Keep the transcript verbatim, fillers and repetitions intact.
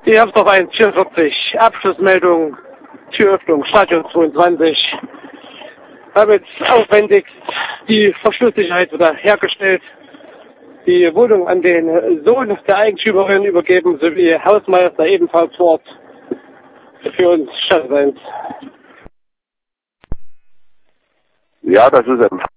Die Hamster eins vierundvierzig, Abschlussmeldung, Türöffnung, Stadion zweiundzwanzig. Wir haben jetzt aufwendigst die Verschlusssicherheit wieder hergestellt, die Wohnung an den Sohn der Eigentümerin übergeben, sowie Hausmeister ebenfalls vor Ort für uns Stadtseins. Ja, das ist ein